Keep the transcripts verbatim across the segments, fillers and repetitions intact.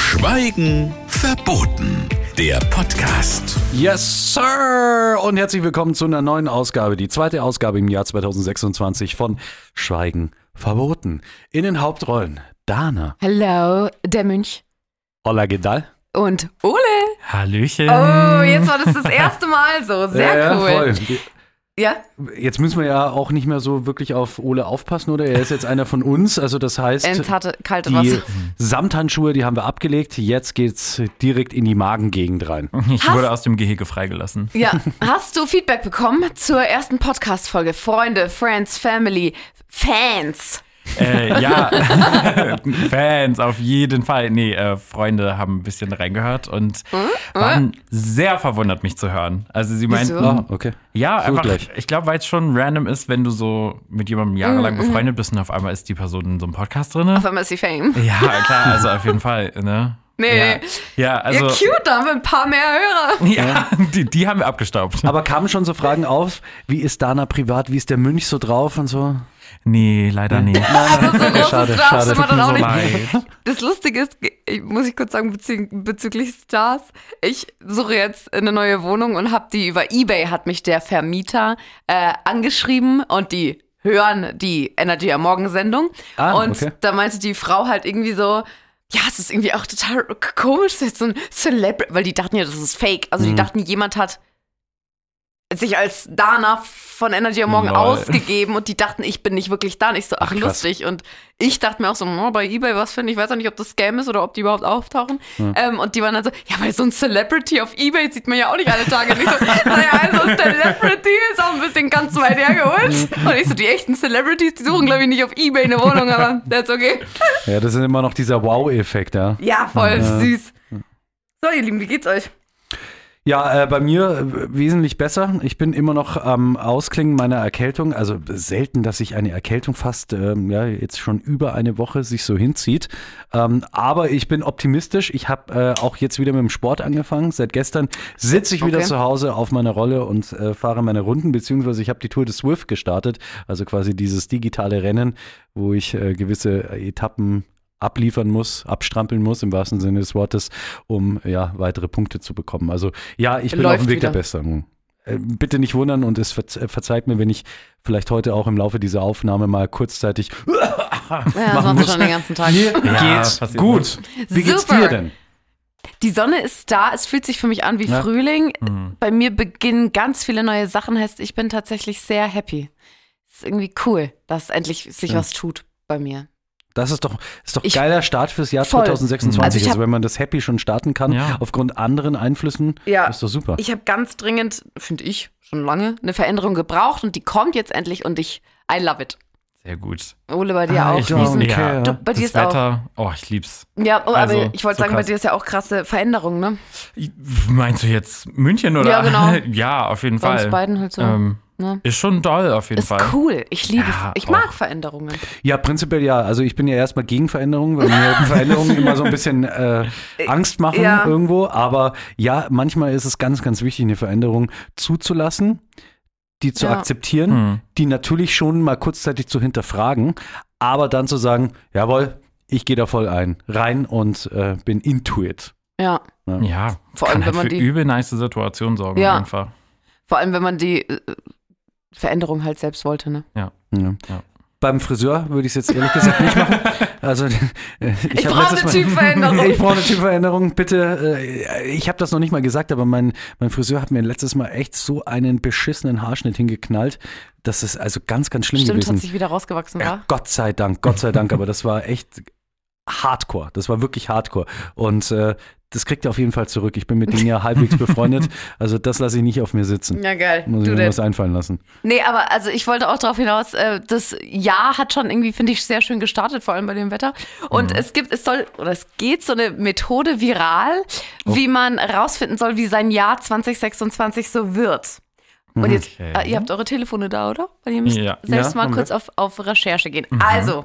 Schweigen verboten. Der Podcast. Yes, Sir! Und herzlich willkommen zu einer neuen Ausgabe, die zweite Ausgabe im Jahr zwanzig sechsundzwanzig von Schweigen verboten. In den Hauptrollen Dana. Hallo, der Mönch. Hola, Gedal. Und Ole. Hallöchen. Oh, jetzt war das das erste Mal so. Sehr ja, cool. Ja, voll. Ja? Jetzt müssen wir ja auch nicht mehr so wirklich auf Ole aufpassen, oder? Er ist jetzt einer von uns, also das heißt, Ins harte, kalte die Wasser. Samthandschuhe, die haben wir abgelegt. Jetzt geht's direkt in die Magengegend rein. Ich Hast- wurde aus dem Gehege freigelassen. Ja, hast du Feedback bekommen zur ersten Podcast-Folge? Freunde, Friends, Family, Fans. Äh, ja, Fans auf jeden Fall. Nee, äh, Freunde haben ein bisschen reingehört und waren sehr verwundert, mich zu hören. Also sie meinten, Wieso? Ah, okay. ja, So einfach, gleich. ich glaube, weil es schon random ist, wenn du so mit jemandem jahrelang befreundet bist und auf einmal ist die Person in so einem Podcast drin. Auf einmal ist sie Fame. Ja, klar, also auf jeden Fall, ne? Nee. Ja, ja also. Ja, cute, da haben wir ein paar mehr Hörer. Ja, die, die haben wir abgestaubt. Aber kamen schon so Fragen auf, wie ist Dana privat, wie ist der Mönch so drauf und so? Nee, leider nicht. Also so großes Schade, darfst schade. du man dann auch So nicht. leid. Das Lustige ist, ich- muss ich kurz sagen, bezü bezüglich Stars, ich suche jetzt eine neue Wohnung und habe die über eBay, hat mich der Vermieter äh, angeschrieben und die hören die Energy am Morgen-Sendung. Ah, und okay. da meinte die Frau halt irgendwie so, ja, es ist irgendwie auch total komisch, das ist jetzt so ein Celebrity, weil die dachten ja, das ist fake. Also die dachten, jemand hat sich als Dana von Energy am Morgen Lol. ausgegeben und die dachten, ich bin nicht wirklich da. Und ich so, ach, Ach, krass. lustig. Und ich dachte mir auch so, oh, bei eBay, was finde ich, weiß auch nicht, ob das Scam ist oder ob die überhaupt auftauchen. Ähm, und die waren dann so, ja, weil so ein Celebrity auf eBay sieht man ja auch nicht alle Tage. Und ich so, naja, also Celebrity ist auch ein bisschen ganz weit hergeholt. Und ich so, die echten Celebrities, die suchen, glaube ich, nicht auf eBay eine Wohnung, aber that's okay. Ja, das ist immer noch dieser Wow-Effekt, ja. Ja, voll süß. So, ihr Lieben, wie geht's euch? Ja, äh, bei mir äh, wesentlich besser. Ich bin immer noch am Ausklingen meiner Erkältung. Also selten, dass sich eine Erkältung fast ähm, ja, jetzt schon über eine Woche sich so hinzieht. Ähm, aber ich bin optimistisch. Ich habe äh, auch jetzt wieder mit dem Sport angefangen. Seit gestern sitze ich wieder Okay. zu Hause auf meiner Rolle und äh, fahre meine Runden, beziehungsweise ich habe die Tour de Swift gestartet. Also quasi dieses digitale Rennen, wo ich äh, gewisse Etappen abliefern muss, abstrampeln muss, im wahrsten Sinne des Wortes, um ja weitere Punkte zu bekommen. Also ja, ich bin Läuft auf dem Weg wieder. der Besserung. Äh, bitte nicht wundern und es verze verzeiht mir, wenn ich vielleicht heute auch im Laufe dieser Aufnahme mal kurzzeitig Ja, machen sonst muss. schon den ganzen Tag. Mir Ja, geht's passiert gut. Wie geht's Super. dir denn? Die Sonne ist da, es fühlt sich für mich an wie Ja. Frühling. Bei mir beginnen ganz viele neue Sachen, heißt, ich bin tatsächlich sehr happy. Es ist irgendwie cool, dass endlich sich Ja. was tut bei mir. Das ist doch, ist doch Ich- geiler Start fürs Jahr Voll. zwanzig sechsundzwanzig. Also ich Also, hab- wenn man das happy schon starten kann, Ja. aufgrund anderen Einflüssen, Ja. ist doch super. Ich habe ganz dringend, finde ich, schon lange, eine Veränderung gebraucht und die kommt jetzt endlich und ich, I love it. Sehr gut. Ole, bei dir Ah, auch. ich Diesen- don't care. Ja, Du, bei dir das ist auch. Wetter, oh, ich lieb's. Ja, oh, Also, aber ich wollte so sagen, bei krass. dir ist ja auch krasse Veränderung, ne? Meinst du jetzt München oder? Ja, genau. Ja, auf jeden Bei Fall. uns beiden halt so. Ähm, ne? ist schon doll, auf jeden Ist Fall. cool. Ich liebe, Ja, ich mag auch. Veränderungen. Ja, prinzipiell ja. Also ich bin ja erstmal gegen Veränderungen, weil mir Veränderungen immer so ein bisschen äh, Angst machen Ja. irgendwo. Aber ja, manchmal ist es ganz, ganz wichtig, eine Veränderung zuzulassen, die zu Ja. akzeptieren, Hm. die natürlich schon mal kurzzeitig zu hinterfragen, aber dann zu sagen, jawohl, ich gehe da voll ein, rein und äh, bin into it. Ja. Ja, Vor kann allem, halt wenn man für die- übel nice Situationen sorgen Ja. einfach. Vor allem, wenn man die äh, Veränderung halt selbst wollte, ne? Ja. Ja. Beim Friseur würde ich es jetzt ehrlich gesagt nicht machen. Also äh, ich, Ich hab brauche letztes eine Mal- Typveränderung. Ich brauche eine Typveränderung, bitte. äh, Ich habe das noch nicht mal gesagt, aber mein, mein Friseur hat mir letztes Mal echt so einen beschissenen Haarschnitt hingeknallt. Das ist also ganz, ganz schlimm Stimmt, gewesen. hat sich wieder rausgewachsen, Ja, war? Gott sei Dank, Gott sei Dank, aber das war echt Hardcore. Das war wirklich Hardcore. Und äh, das kriegt er auf jeden Fall zurück. Ich bin mit denen ja halbwegs befreundet. Also das lasse ich nicht auf mir sitzen. Ja, geil. Muss ich Du mir denn? was einfallen lassen. Nee, aber also ich wollte auch darauf hinaus, äh, das Jahr hat schon irgendwie, finde ich, sehr schön gestartet, vor allem bei dem Wetter. Und es gibt, es soll, oder es geht so eine Methode viral, wie man rausfinden soll, wie sein Jahr zwanzig sechsundzwanzig so wird. Und jetzt, Okay. äh, ihr habt eure Telefone da, oder? Weil ihr müsst Ja. selbst Ja, mal haben kurz auf, auf Recherche gehen. Also,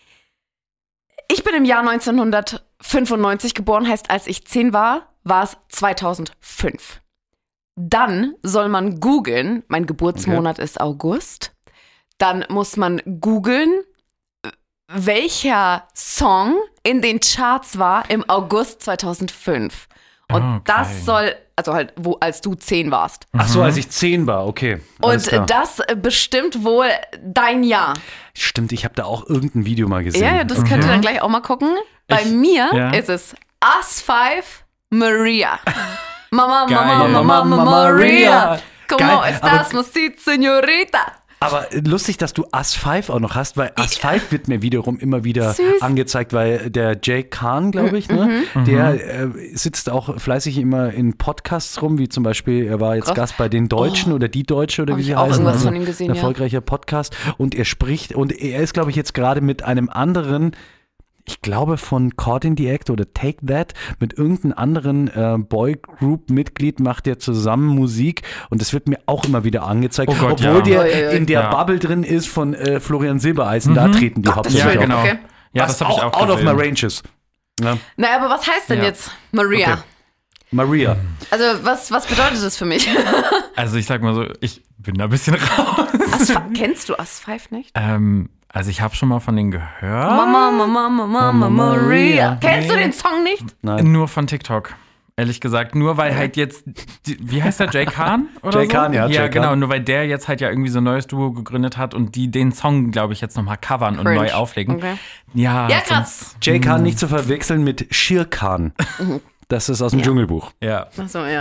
ich bin im Jahr neunzehnhundertfünfundneunzig geboren, heißt, als ich zehn war, war es zweitausendfünf. Dann soll man googeln, mein Geburtsmonat ist August. Dann muss man googeln, welcher Song in den Charts war im August zweitausendfünf. Und Okay. das soll, also halt, wo, als du zehn warst. Ach so, als ich zehn war, okay. Alles Und klar. das bestimmt wohl dein Jahr. Stimmt, ich habe da auch irgendein Video mal gesehen. Ja, das könnt ihr dann gleich auch mal gucken. Bei Ich- mir ja. ist es Us five Maria. Mama, Geil. Mama, Mama, Mama, Maria. Como Geil, aber- estas, Musik, Señorita? Aber lustig, dass du Us five auch noch hast, weil Us five wird mir wiederum immer wieder Süß. angezeigt, weil der Jay Khan, glaube ich, ne, der äh, sitzt auch fleißig immer in Podcasts rum, wie zum Beispiel, er war jetzt Krass. Gast bei den Deutschen oder die Deutsche oder Hab wie ich sie auch heißen. irgendwas Also von ihm gesehen, ein ja. erfolgreicher Podcast und er spricht und er ist, glaube ich, jetzt gerade mit einem anderen, ich glaube von Caught in the Act oder Take That, mit irgendeinem anderen äh, Boygroup-Mitglied macht er zusammen Musik und das wird mir auch immer wieder angezeigt, Oh Gott, obwohl ja. der Ui, ui, ui. in der Ja. Bubble drin ist von äh, Florian Silbereisen, da treten die Gottes hauptsächlich Willen. auf. genau. Okay. Ja, Was das habe ich auch out of my gesehen. ranges. Ja. Naja, aber was heißt denn Ja. jetzt Maria? Okay. Maria. Also was, was bedeutet das für mich? Also ich sag mal so, ich bin da ein bisschen raus. Us, kennst du Us five nicht? Ähm, also ich habe schon mal von denen gehört. Mama, Mama, Mama, Mama, Maria. Maria. Kennst du den Song nicht? Nein. Nur von TikTok. Ehrlich gesagt, nur weil halt jetzt, die, wie heißt der, Jay Khan? Oder Jay so? Khan, ja, Ja, Jay genau, Khan. nur weil der jetzt halt ja irgendwie so ein neues Duo gegründet hat und die den Song, glaube ich, jetzt nochmal covern und Cringe. neu auflegen. Okay. Ja, Ja, sonst- krass. Jay Khan nicht zu verwechseln mit Shere Khan. Das ist aus dem Dschungelbuch. Ja. Achso, ja, ja.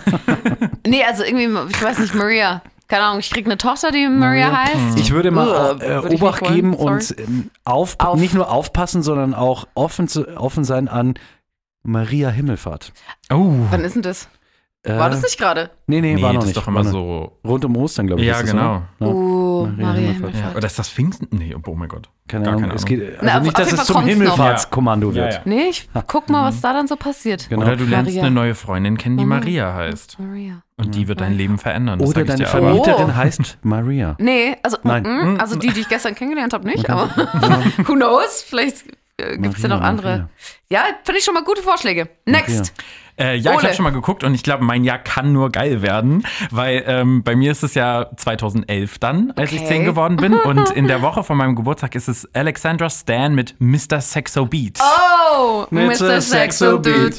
Nee, also irgendwie, ich weiß nicht, Maria. Keine Ahnung, ich krieg eine Tochter, die Maria heißt. Ich würde mal Ugh, äh, würde ich Obacht nicht wollen. geben Sorry. und ähm, auf, Auf. nicht nur aufpassen, sondern auch offen, zu, offen sein an Maria Himmelfahrt. Oh. Wann ist denn das? Äh, War das nicht gerade? Nee, nee, Nee, war noch das nicht. ist doch War immer noch- so. Rund um Ostern, glaube ich. Ja, ist das, genau. ne? Ja. Oh, Maria Maria Himmelfahrt. Ja. Himmelfahrt. Oder ist das Pfingsten? Nee, oh mein Gott. Keine Gar Ahnung. keine Es Ahnung. geht, also Na, auf- nicht, auf dass jeden es Fall zum kommt's noch. Himmelfahrtskommando Ja, wird. ja. Nee, ich guck mal, was da dann so passiert. Genau. Oder du lernst Maria. eine neue Freundin kennen, die Mama. Maria heißt. Maria. Und die wird dein Leben verändern. Das Oder sag ich deine dir aber. Vermieterin Oh. heißt Maria. Nee, also, Nein. mm, also die, die ich gestern kennengelernt habe, nicht, aber who knows? Vielleicht äh, gibt es ja Maria, noch andere. Maria. Ja, finde ich schon mal gute Vorschläge. Next. Äh, ja, ich Ole. habe schon mal geguckt und ich glaube, mein Jahr kann nur geil werden, weil ähm, bei mir ist es ja zweitausendelf dann, als ich Okay. zehn geworden bin. Und in der Woche von meinem Geburtstag ist es Alexandra Stan mit Mister Sexo Beat. Oh, Mister Mister Sexo Sexo. Beat.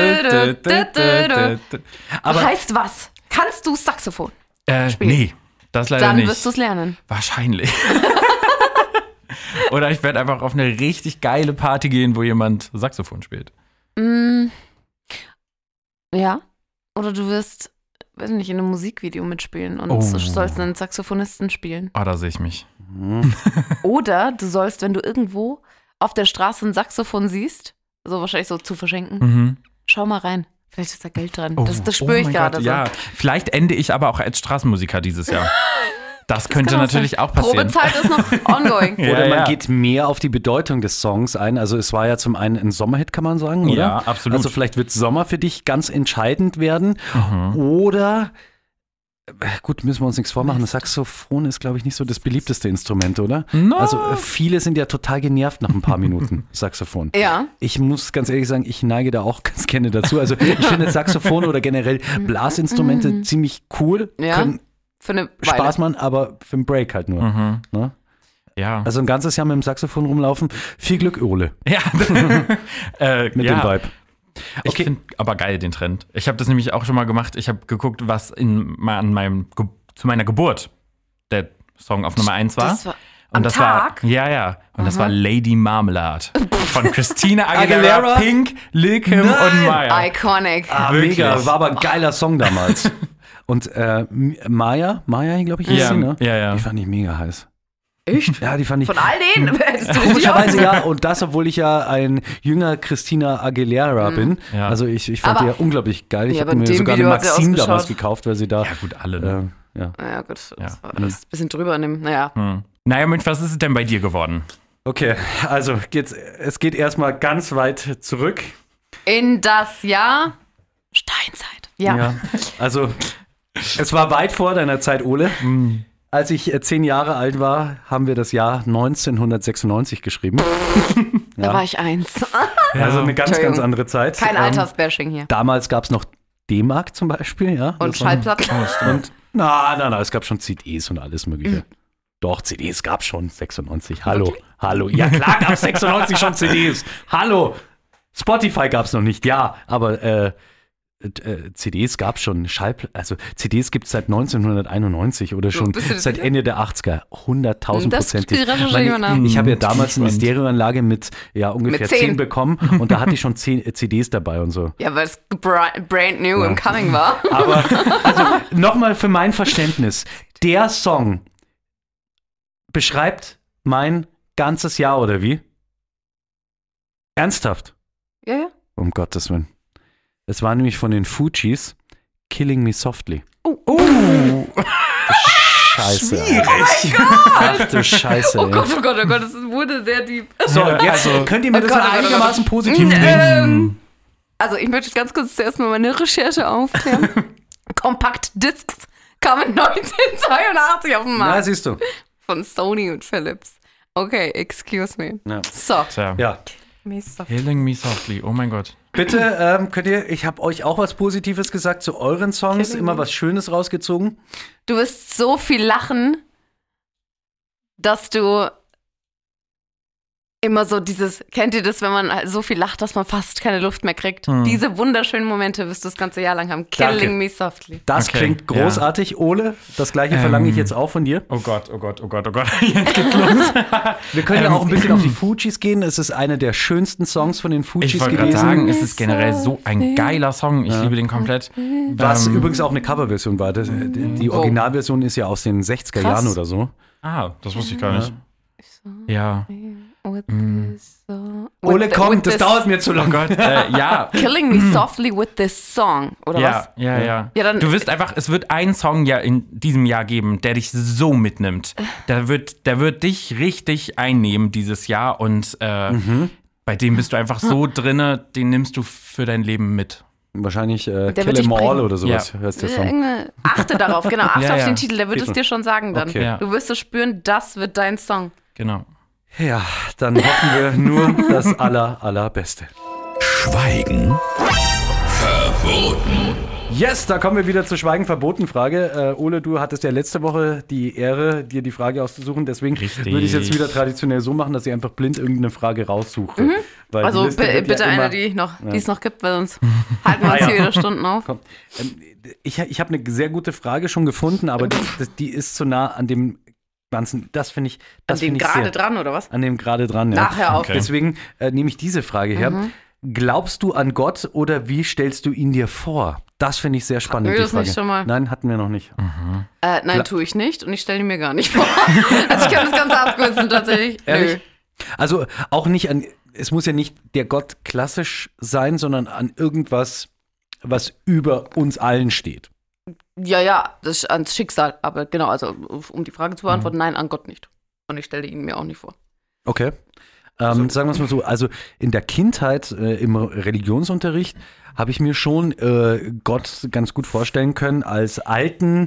Aber heißt was? Kannst du Saxophon? Äh, nee, das leider Dann nicht. wirst du es lernen. Wahrscheinlich. Oder ich werde einfach auf eine richtig geile Party gehen, wo jemand Saxophon spielt. Ja. Oder du wirst, weiß nicht, in einem Musikvideo mitspielen und Oh. sollst einen Saxophonisten spielen. Ah, da sehe ich mich. Oder du sollst, wenn du irgendwo auf der Straße ein Saxophon siehst, so wahrscheinlich so zu verschenken, Mhm. schau mal rein. Vielleicht ist da Geld dran. Oh. Das, das Oh spüre ich mein gerade Gott, so. Ja, vielleicht ende ich aber auch als Straßenmusiker dieses Jahr. Das könnte Kann auch natürlich sein. auch passieren. Probezeit ist noch ongoing. Ja, Oder man ja. geht mehr auf die Bedeutung des Songs ein. Also es war ja zum einen ein Sommerhit, kann man sagen, oder? Ja, absolut. Also vielleicht wird Sommer für dich ganz entscheidend werden. Mhm. Oder, äh, gut, müssen wir uns nichts vormachen, das Saxophon ist, glaube ich, nicht so das beliebteste Instrument, oder? No. Also äh, viele sind ja total genervt nach ein paar Minuten Saxophon. Ja. Ich muss ganz ehrlich sagen, ich neige da auch ganz gerne dazu. Also ich finde Saxophon oder generell Blasinstrumente ziemlich cool, Ja. können Für eine Weile. Spaß machen, aber für den Break halt nur. Mhm. Ne? Ja. Also ein ganzes Jahr mit dem Saxophon rumlaufen. Viel Glück, Ole, ja. äh, mit ja. dem Vibe. Ich Okay. finde aber geil den Trend. Ich habe das nämlich auch schon mal gemacht. Ich habe geguckt, was in, mal an meinem Ge zu meiner Geburt der Song auf Nummer eins war. Das war Und am das Tag? war ja, ja. Und das war Lady Marmalade von Christina Aguilera, Aguilera? Pink, Lil Kim und Maya. Iconic. Ah, Wirklich? mega, war aber ein geiler Song damals. Und äh, M- Maya, Maya, glaube ich, hieß Ja, sie, ne? ja, ja. Die fand ich mega heiß. Echt? Ja, die fand ich. Von all denen hättest du die Komischerweise ausgesucht. ja, und das, obwohl ich ja ein jünger Christina Aguilera bin. Ja. Also ich, ich fand Aber- die ja unglaublich geil. Ich Ja, habe aber mir in dem sogar Video eine hat sie Maxim damals ausgeschaut. gekauft, weil sie da. Ja, gut, alle. Ne? Äh, ja. Naja, gut, das Ja. war alles ein bisschen drüber in dem, naja. Hm. Naja, Mensch, was ist es denn bei dir geworden? Okay, also geht's, es geht erstmal ganz weit zurück. In das Jahr Steinzeit. Ja. Also, es war weit vor deiner Zeit, Ole. Als ich äh, zehn Jahre alt war, haben wir das Jahr neunzehnhundertsechsundneunzig geschrieben. Da war ich eins. Also eine ganz, Entschuldigung. ganz andere Zeit. Kein Ähm, Altersbashing hier. Damals gab es noch D-Mark zum Beispiel, ja. Und Das war- Schallplatten. Und na, na, na, es gab schon C Ds und alles Mögliche. Doch, C Ds gab schon sechsundneunzig. Hallo, okay. hallo. Ja klar gab es sechsundneunzig schon C Ds. Hallo. Spotify gab es noch nicht, ja, aber äh, äh, C Ds gab es schon. Schall, also C Ds gibt es seit neunzehnhunderteinundneunzig oder schon seit Ende der achtziger. hunderttausendprozentig. Ich, ich habe ja damals eine Stereoanlage mit ja ungefähr mit zehn. zehn bekommen und da hatte ich schon zehn C Ds dabei und so. Ja, weil es brand new ja. im Coming war. Aber also, nochmal für mein Verständnis. Der Song beschreibt mein ganzes Jahr, oder wie? Ernsthaft? Ja, ja. Um Gottes Willen. Es war nämlich von den Fugees, Killing Me Softly. Oh. oh. Scheiße. Schwierig. Oh mein Gott. Ach du Scheiße. Oh Gott, oh Gott, oh Gott, es wurde sehr deep. So, jetzt also, könnt ihr mir oh das Gott, mal einigermaßen oh positiv drehen? Ähm, also ich möchte ganz kurz zuerst mal meine Recherche aufklären. Compact Discs kamen neunzehnhundertzweiundachtzig auf den Markt. Ja, siehst du. Von Sony und Philips. Okay, excuse me. Ja. So. Tja. Ja. Me softly. Killing Me Softly, oh mein Gott. Bitte, ähm, könnt ihr, ich habe euch auch was Positives gesagt zu euren Songs, Killing immer me. was Schönes rausgezogen. Du wirst so viel lachen, dass du immer so dieses, kennt ihr das, wenn man halt so viel lacht, dass man fast keine Luft mehr kriegt? Hm. Diese wunderschönen Momente wirst du das ganze Jahr lang haben. Killing Danke. Me Softly. Das okay. klingt großartig, ja. Ole. Das gleiche ähm, verlange ich jetzt auch von dir. Oh Gott, oh Gott, oh Gott, oh Gott. Jetzt geht's los. Wir können ähm, ja auch ein bisschen auf die Fugees gehen. Es ist einer der schönsten Songs von den Fugees gewesen. Ich wollte gerade sagen, es ist generell so ein geiler Song. Ich ja. liebe den komplett. Was ähm, übrigens auch eine Coverversion war. Das, die Originalversion ist ja aus den sechziger Jahren oder so. Ah, das wusste ich gar nicht. Ja. Mm. Ole, komm, das dauert mir zu lange. Oh äh, ja. Killing Me Softly with this song, oder ja, was? Ja, ja, ja. Dann, du wirst einfach, es wird einen Song ja in diesem Jahr geben, der dich so mitnimmt. Der wird, der wird dich richtig einnehmen dieses Jahr und äh, mhm. bei dem bist du einfach so drinne, den nimmst du für dein Leben mit. Wahrscheinlich äh, Kill 'Em All oder sowas, ja. heißt der Song. Achte darauf, genau, achte ja, auf ja. den Titel, der wird Geht es dir schon sagen dann. Okay. Ja. Du wirst es spüren, das wird dein Song. Genau. Ja, dann hoffen wir nur das aller, allerbeste. Schweigen verboten. Yes, da kommen wir wieder zur Schweigen verboten Frage. Äh, Ole, du hattest ja letzte Woche die Ehre, dir die Frage auszusuchen. Deswegen Richtig. würde ich es jetzt wieder traditionell so machen, dass ich einfach blind irgendeine Frage raussuche. Mhm. Weil also b- bitte ja eine, die, noch, ja. die es noch gibt, weil sonst halten wir uns ah, hier ja. wieder Stunden auf. Komm. Ähm, ich ich habe eine sehr gute Frage schon gefunden, aber die, die ist zu nah an dem Ganzen, das finde ich. Das an dem gerade dran, oder was? An dem gerade dran, ja. Nachher auch. Okay. Deswegen äh, nehme ich diese Frage her. Mhm. Glaubst du an Gott oder wie stellst du ihn dir vor? Das finde ich sehr spannend. Hatten wir das die Frage. nicht schon mal? Nein, hatten wir noch nicht. Mhm. Äh, nein, Gla- tue ich nicht und ich stelle ihn mir gar nicht vor. Also ich kann das Ganze abkürzen tatsächlich. Ehrlich? Nö. Also auch nicht an, es muss ja nicht der Gott klassisch sein, sondern an irgendwas, was über uns allen steht. Ja, ja, das ist ans Schicksal. Aber genau, also um die Frage zu beantworten, mhm. nein, an Gott nicht. Und ich stelle ihn mir auch nicht vor. Okay. Ähm, so. Sagen wir es mal so, also in der Kindheit, äh, im Religionsunterricht, habe ich mir schon äh, Gott ganz gut vorstellen können als alten,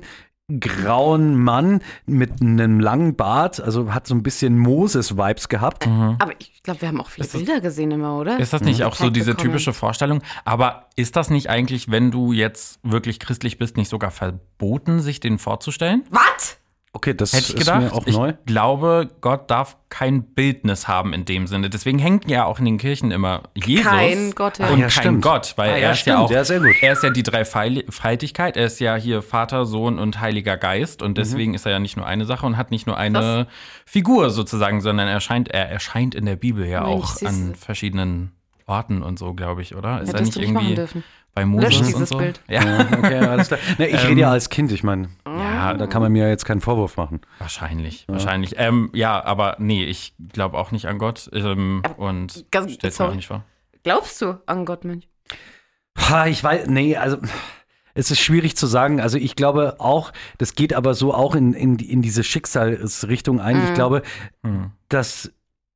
grauen Mann mit einem langen Bart, also hat so ein bisschen Moses-Vibes gehabt. Mhm. Aber ich glaube, wir haben auch viele Bilder gesehen immer, oder? Ist das nicht mhm. auch so diese typische Vorstellung? Aber ist das nicht eigentlich, wenn du jetzt wirklich christlich bist, nicht sogar verboten, sich den vorzustellen? Was? Okay, das Hätte ich gedacht. ist mir auch neu. Ich glaube, Gott darf kein Bildnis haben in dem Sinne. Deswegen hängt ja auch in den Kirchen immer Jesus kein Gott, ja. und ah, ja, kein stimmt. Gott, weil ah, ja, er ist stimmt. ja auch, ja, sehr gut. er ist ja die Dreifaltigkeit. Er ist ja hier Vater, Sohn und Heiliger Geist und deswegen mhm. ist er ja nicht nur eine Sache und hat nicht nur eine Was? Figur sozusagen, sondern er erscheint, er erscheint in der Bibel ja Mensch, auch an verschiedenen Orten und so, glaube ich, oder? Ist ja, er nicht irgendwie bei Moses Lösch dieses und so? Bild. Ja, okay, alles klar. Ne, ich ähm, rede ja als Kind, ich meine, ja, da kann man mir jetzt keinen Vorwurf machen. Wahrscheinlich, ja. wahrscheinlich. Ähm, ja, aber nee, ich glaube auch nicht an Gott ähm, und stell's mir auch nicht vor. Glaubst du an Gott, Mensch? Ha, ich weiß, nee, also es ist schwierig zu sagen. Also ich glaube auch, das geht aber so auch in, in, in diese Schicksalsrichtung ein. Mhm. Ich glaube, mhm. dass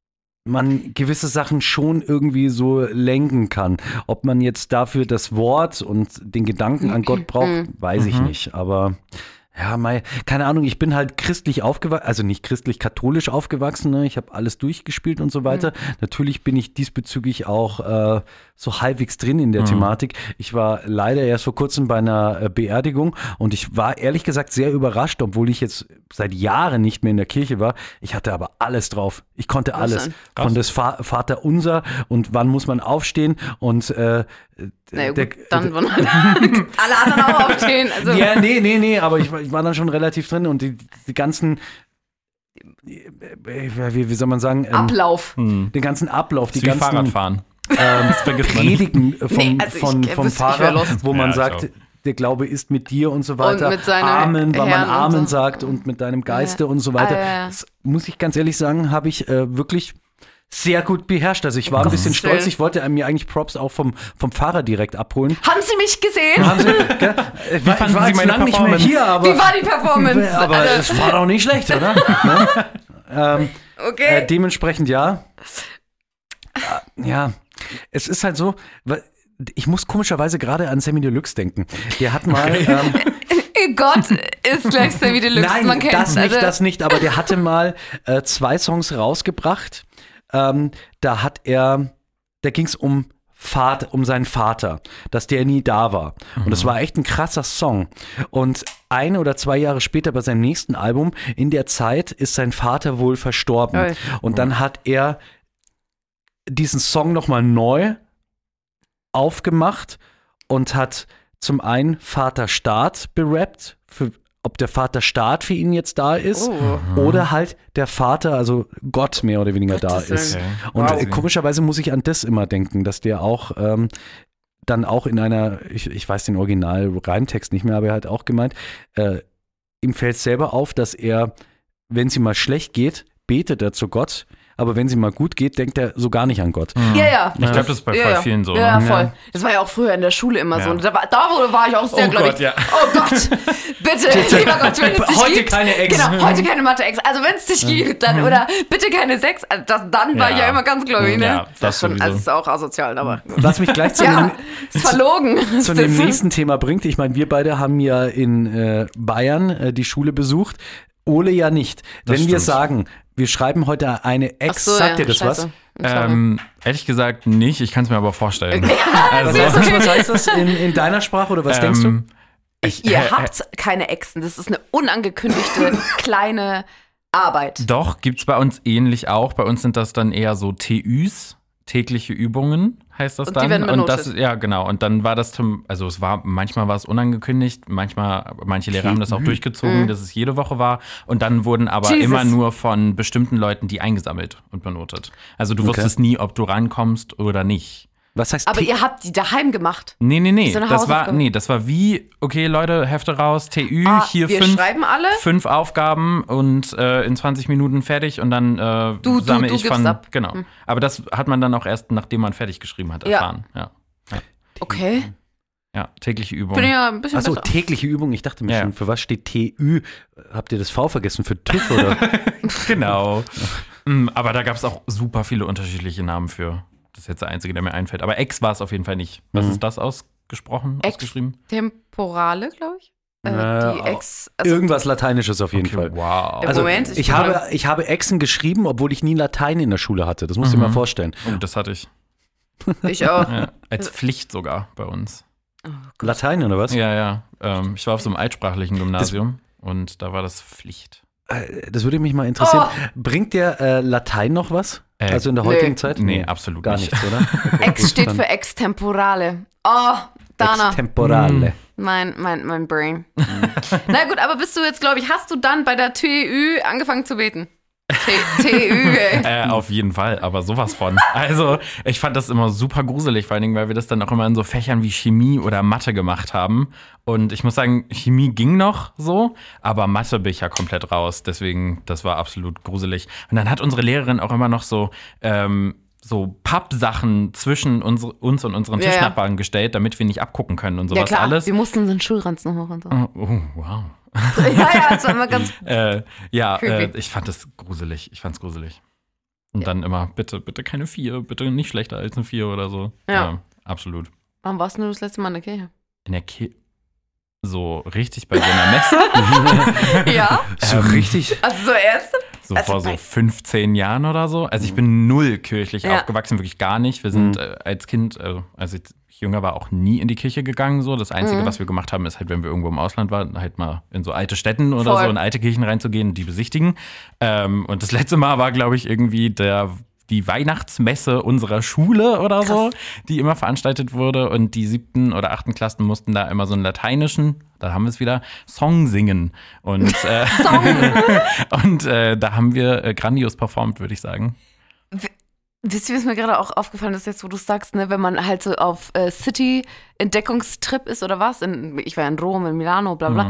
man gewisse Sachen schon irgendwie so lenken kann. Ob man jetzt dafür das Wort und den Gedanken an Gott braucht, weiß ich nicht. Aber Ja, mei, keine Ahnung, ich bin halt christlich aufgewachsen, also nicht christlich-katholisch aufgewachsen, ne? Ich habe alles durchgespielt und so weiter. Mhm. Natürlich bin ich diesbezüglich auch äh, so halbwegs drin in der mhm. Thematik. Ich war leider erst vor kurzem bei einer äh, Beerdigung und ich war ehrlich gesagt sehr überrascht, obwohl ich jetzt seit Jahren nicht mehr in der Kirche war. Ich hatte aber alles drauf. Ich konnte Was alles. Denn? Von des Va- Vater Unser und wann muss man aufstehen und äh, naja, gut, der, dann wollen alle anderen auch aufstehen. Also. Ja, nee, nee, nee, aber ich, ich war dann schon relativ drin und die, die ganzen, wie, wie soll man sagen? Ähm, Ablauf. Den ganzen Ablauf, die wie ganzen Fahrradfahren. Ähm, Predigen vom, nee, also von, ich, vom Pfarrer, wo man ja, sagt, der Glaube ist mit dir und so weiter. Und mit seinem Amen, weil man Herrn Amen und so. sagt und mit deinem Geiste ja. und so weiter. Ah, ja. Das muss ich ganz ehrlich sagen, habe ich äh, wirklich sehr gut beherrscht. Also ich war ein bisschen stolz. Ich wollte mir eigentlich Props auch vom, vom Fahrer direkt abholen. Haben Sie mich gesehen? Haben Sie, gell? Ich war, ich war jetzt lang nicht mehr hier, aber... Wie war die Performance? Aber also, es war doch nicht schlecht, oder? ne? ähm, okay. Äh, dementsprechend ja. Ja, es ist halt so... Ich muss komischerweise gerade an Sammy Deluxe denken. Der hat mal... Ähm, Gott ist gleich Sammy Deluxe. Nein, Man kennt das nicht, also. das nicht. Aber der hatte mal äh, zwei Songs rausgebracht. Ähm, da hat er, da ging es um Vater, um seinen Vater, dass der nie da war. Mhm. Und das war echt ein krasser Song. Und ein oder zwei Jahre später bei seinem nächsten Album, in der Zeit ist sein Vater wohl verstorben. Oi. Und dann hat er diesen Song nochmal neu aufgemacht und hat zum einen Vater Staat berappt, für, ob der Vater Staat für ihn jetzt da ist oh. oder halt der Vater, also Gott mehr oder weniger da ist. Okay. Und Wow. äh, komischerweise muss ich an das immer denken, dass der auch ähm, dann auch in einer, ich, ich weiß den Original-Reimtext nicht mehr, aber er hat auch gemeint, äh, ihm fällt selber auf, dass er, wenn es ihm mal schlecht geht, betet er zu Gott. Aber wenn sie mal gut geht, denkt er so gar nicht an Gott. Ja, ja. Ich glaube, das ist bei ja, voll ja. vielen so. Ja, ne? voll. Das war ja auch früher in der Schule immer Ja. so. Und da war, da war ich auch sehr, Oh glaube ich. Gott, ja. Oh Gott, bitte, lieber Gott, wenn es dich Heute gibt. keine Ex. Genau, heute keine Mathe-Ex. Also wenn es dich gibt, dann, oder bitte keine Sex. Also das, dann war Ja. ich ja immer ganz gläubig, ne? Ja, das schon, sowieso. also ist auch asozial, aber. Was mich gleich zu Ja, dem, ist verlogen. zu dem nächsten Thema bringt. Ich meine, wir beide haben ja in äh, Bayern äh, die Schule besucht. Ole ja nicht. Das Wenn wir stimmt. sagen, wir schreiben heute eine Ex, Ach so, sagt ja, dir das scheiße. was? Sorry. Ähm, ehrlich gesagt nicht, ich kann es mir aber vorstellen. Also, Was, was, was heißt das in, in deiner Sprache oder was denkst du? ähm, ich, Ihr äh, habt keine Exen. Das ist eine unangekündigte kleine Arbeit. Doch, gibt's bei uns ähnlich auch. Bei uns sind das dann eher so T Üs, tägliche Übungen, heißt das Und die dann. werden und das, benotet. ja, genau. Und dann war das zum, also es war, manchmal war es unangekündigt, manchmal, manche Lehrer haben das auch durchgezogen, Mhm. dass es jede Woche war. Und dann wurden aber Jesus. immer nur von bestimmten Leuten die eingesammelt und benotet. Also du Okay. wusstest nie, ob du rankommst oder nicht. Was heißt Aber T- ihr habt die daheim gemacht. Nee, nee, nee. So eine Das war, Hausaufgabe. nee, das war wie, okay, Leute, Hefte raus, T Ü, Ah, hier wir fünf, schreiben alle? fünf Aufgaben und äh, in zwanzig Minuten fertig und dann äh, Du- du- sammle du ich gibst von. ab. Genau. Hm. Aber das hat man dann auch erst, nachdem man fertig geschrieben hat, Ja. erfahren. Ja. Ja, Okay. ja tägliche Übung. Bin ja ein bisschen Achso, besser. tägliche Übung. Ich dachte mir Ja. schon, für was steht T Ü? Habt ihr das V vergessen? Für TÜV oder? Genau. Mm, Aber da gab es auch super viele unterschiedliche Namen für. Das ist jetzt der einzige, der mir einfällt. Aber Ex war es auf jeden Fall nicht. Was Mhm. ist das ausgesprochen, Ex- ausgeschrieben? Temporale, glaube ich. Äh, Äh, die Ex. Also, Irgendwas Lateinisches auf jeden Fall. Wow. Im Also Moment, ich, ich bin habe, ich habe Exen geschrieben, obwohl ich nie Latein in der Schule hatte. Das musst du dir Mhm. mal vorstellen. Oh, das hatte ich. ich auch. Ja. Als Pflicht sogar bei uns. Latein oder was? Ja, ja. Ähm, ich war auf so einem altsprachlichen Gymnasium und da war das Pflicht. Äh, Das würde mich mal interessieren. Oh. Bringt dir äh, Latein noch was? Äh, also in der nee. heutigen Zeit? Nee, absolut Gar nicht. nichts, oder? Okay, Ex gut, steht dann für Extemporale. Oh, Dana. Extemporale. Mein, mein, mein Brain. Na gut, aber bist du jetzt, glaube ich, hast du dann bei der T Ü angefangen zu beten? T- TÜ, ey. Äh, auf jeden Fall, aber sowas von. Also, ich fand das immer super gruselig, vor allen Dingen, weil wir das dann auch immer in so Fächern wie Chemie oder Mathe gemacht haben. Und ich muss sagen, Chemie ging noch so, aber Mathe bin ich ja komplett raus. Deswegen, das war absolut gruselig. Und dann hat unsere Lehrerin auch immer noch so, ähm, so Pappsachen zwischen unsere, uns und unseren Ja, ja. Tischnachbarn gestellt, damit wir nicht abgucken können und Ja sowas klar, alles. wir mussten den Schulranzen hoch und so. Oh, oh, wow. ja, ja, das war immer ganz... Äh, ja, äh, Creepy. ich fand das gruselig. Ich fand's gruselig. Und dann immer, bitte, bitte keine vier, bitte nicht schlechter als eine vier oder so. Ja. absolut. Wann warst du das letzte Mal in der Kirche? In der Kirche. so richtig bei so einer Messe. Ja? So Ähm, richtig. Also so Ärzte? So Also vor so bei- fünfzehn Jahren oder so. Also ich bin null kirchlich Ja. aufgewachsen, wirklich gar nicht. Wir sind äh, als Kind, äh, als ich jünger war, auch nie in die Kirche gegangen. So. Das Einzige, Mhm. was wir gemacht haben, ist halt, wenn wir irgendwo im Ausland waren, halt mal in so alte Städten oder Voll. so, in alte Kirchen reinzugehen und die besichtigen. Ähm, und das letzte Mal war, glaube ich, irgendwie der die Weihnachtsmesse unserer Schule oder so, die immer veranstaltet wurde. Und die siebten oder achten Klassen mussten da immer so einen lateinischen, da haben wir es wieder, Song singen. Und, äh, und äh, da haben wir äh, grandios performt, würde ich sagen. Wisst ihr, was mir gerade auch aufgefallen ist, jetzt wo du sagst, ne, wenn man halt so auf äh, City-Entdeckungstrip ist oder was, in, ich war ja in Rom, in Milano, bla bla. Mhm.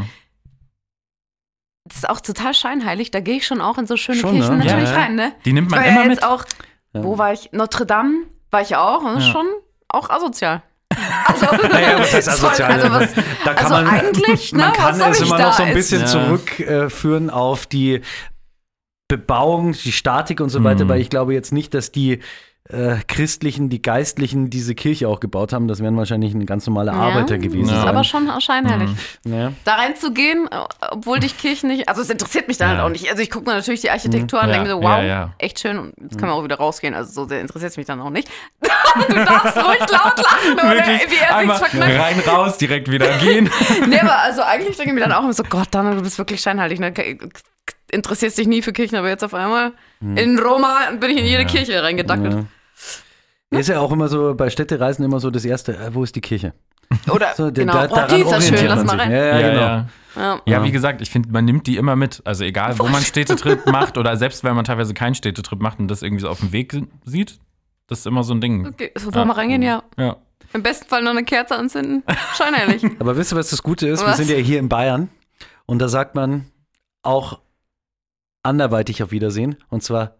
Das ist auch total scheinheilig, da gehe ich schon auch in so schöne Schon, Kirchen ne? natürlich Ja, ja. rein, ne? Die nimmt Ich man war immer ja jetzt mit. auch, wo war ich? Notre Dame war ich auch und das ist Ja. schon auch asozial. Also, Naja, was heißt voll- asozial? Also, was, Da kann also man, eigentlich, ne, man kann was soll es ich immer da? noch so ein Ist- bisschen Ja. zurückführen auf die Bebauung, die Statik und so weiter, Mhm. weil ich glaube jetzt nicht, dass die äh, Christlichen, die Geistlichen diese Kirche auch gebaut haben. Das wären wahrscheinlich ein ganz normaler Ja, Arbeiter gewesen Das ist sein. aber schon auch scheinheilig. Ja. Da reinzugehen, äh, obwohl dich Kirchen nicht, also es interessiert mich dann Ja. halt auch nicht. Also ich gucke mir natürlich die Architektur an und Ja, denke mir so, ja, wow, ja. echt schön und jetzt können wir auch wieder rausgehen. Also so sehr interessiert es mich dann auch nicht. Du darfst ruhig laut lachen, oder? Wirklich Wie er einmal sich's verkneift. rein, raus, direkt wieder gehen. Nee, aber also eigentlich denke ich mir dann auch immer so, Gott, Dana, du bist wirklich scheinheilig. Ne? Interessierst dich nie für Kirchen, aber jetzt auf einmal in Roma bin ich in jede Kirche reingedackelt. Ja. Ist ja auch immer so bei Städtereisen immer so das Erste, äh, wo ist die Kirche? Oder, So, genau, da- oh, daran die ist ja schön, orientiert lass man mal sich. rein. Ja, ja, genau. ja. Ja. Ja, wie gesagt, ich finde, man nimmt die immer mit. Also egal, wo man Städtetrip macht oder selbst wenn man teilweise keinen Städtetrip macht und das irgendwie so auf dem Weg sieht, das ist immer so ein Ding. Okay, so wollen wir reingehen, ja. Ja. Im besten Fall noch eine Kerze anzünden. Scheinheilig. Aber wisst ihr, was das Gute ist? Wir Was? sind ja hier in Bayern und da sagt man auch anderweitig auf Wiedersehen und zwar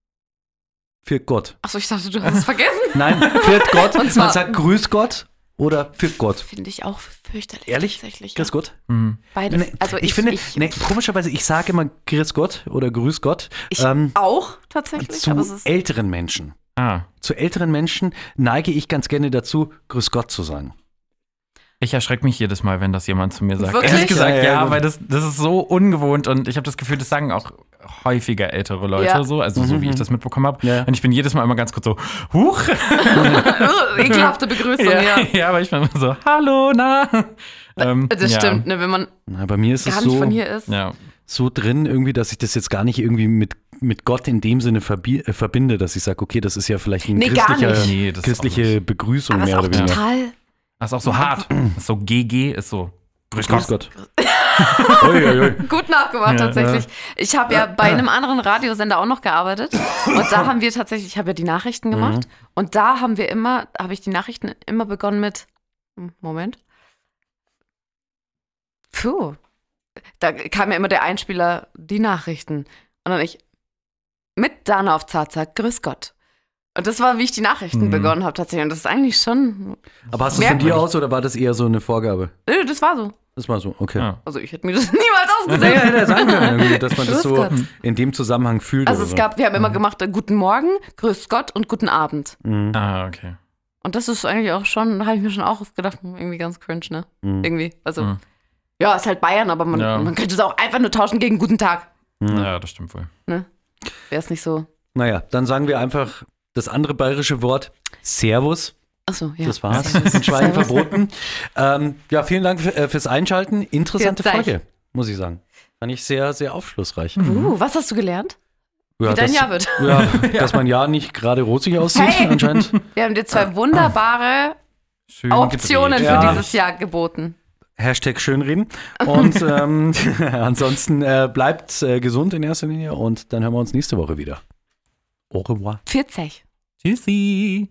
für Gott. Achso, ich dachte, du hast es vergessen. Nein, für Gott. Und zwar- Man sagt Grüß Gott oder für Gott. Finde ich auch fürchterlich. Ehrlich? Tatsächlich. Grüß Gott. Mhm. Beides. Nee, also ich, ich, finde, ich, nee, komischerweise, ich sage immer Grüß Gott oder Grüß Gott ich ähm, auch tatsächlich. zu aber es ist, älteren Menschen. Ah, Zu älteren Menschen neige ich ganz gerne dazu, Grüß Gott zu sagen. ich erschrecke mich jedes Mal, wenn das jemand zu mir sagt. Wirklich? Ehrlich gesagt, Ja, ja, ja, gut. weil das, das ist so ungewohnt und ich habe das Gefühl, das sagen auch häufiger ältere Leute Ja. so, also so wie ich das mitbekommen habe. Ja. Und ich bin jedes Mal immer ganz kurz so, huch. ekelhafte Begrüßung, ja, ja. ja, aber ich bin immer so, hallo, na. Ähm, Das ja. stimmt, ne, wenn man Na, bei mir ist es gar nicht so, von hier ist. Ja. so drin irgendwie, dass ich das jetzt gar nicht irgendwie mit, mit Gott in dem Sinne verbi äh, verbinde, dass ich sage, okay, das ist ja vielleicht ein Nee, gar christlicher, nicht. Nee, das ist auch christliche nicht. Begrüßung Aber es ist mehr auch oder weniger. total. Das ist auch so hart. Das ist so G G, ist so, grüß Grüß Gott. Gott. Ui, ui, ui. Gut nachgemacht, Ja. tatsächlich. Ich habe ja bei einem anderen Radiosender auch noch gearbeitet. Und da haben wir tatsächlich, ich habe ja die Nachrichten gemacht. Und da haben wir immer, habe ich die Nachrichten immer begonnen mit, hm, Moment. Puh. Da kam ja immer der Einspieler, die Nachrichten. Und dann ich, mit Dana auf Zarzak, grüß Gott. Und das war, wie ich die Nachrichten Mhm. begonnen habe tatsächlich. Und das ist eigentlich schon, Aber hast du es von dir Merkwürdig. aus oder war das eher so eine Vorgabe? nö, das war so. Das war so, okay. Ja. Also ich hätte mir das niemals ausgesucht. Ja, ja, ja, sagen wir irgendwie, dass man das Grüß so Gott. in dem Zusammenhang fühlt. Also oder es so. gab, wir haben immer gemacht, äh, guten Morgen, grüß Gott und guten Abend. Mhm. Ah, okay. Und das ist eigentlich auch schon, da habe ich mir schon auch gedacht, hm, irgendwie ganz cringe, ne? Mhm. Irgendwie. Also, Mhm. ja, ist halt Bayern, aber man, Ja. man könnte es auch einfach nur tauschen gegen guten Tag. Ja, das stimmt wohl. Wäre es nicht so. Naja, dann sagen wir einfach das andere bayerische Wort, Servus. Achso, ja. Das war's. Servus. In Schweigen Servus. verboten. Ähm, ja, vielen Dank für, äh, fürs Einschalten. Interessante Vielen Dank. Folge, muss ich sagen. Fand ich sehr, sehr aufschlussreich. Uh, was hast du gelernt? Ja, Wie dein das- Jahr wird. Ja, dass mein Jahr nicht gerade rosig aussieht, Hey! anscheinend. Wir haben dir zwei wunderbare Schön Optionen gedreht. für Ja. dieses Jahr geboten. Hashtag schönreden. Und ähm, ansonsten äh, bleibt äh, gesund in erster Linie und dann hören wir uns nächste Woche wieder. Au revoir. vierzig. Tschüssi.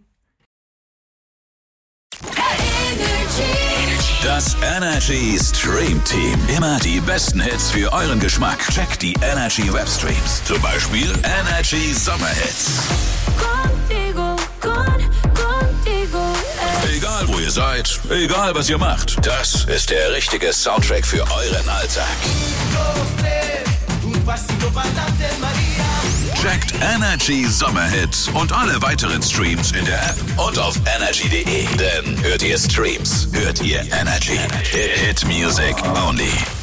Das Energy Stream Team. Immer die besten Hits für euren Geschmack. Checkt die Energy Webstreams. Zum Beispiel Energy Sommerhits. Contigo, con, contigo, ey. Egal wo ihr seid, egal was ihr macht. Das ist der richtige Soundtrack für euren Alltag. Checkt Energy Sommerhit und alle weiteren Streams in der App und auf energy punkt de. Denn hört ihr Streams, hört ihr Energy. Hit Music only.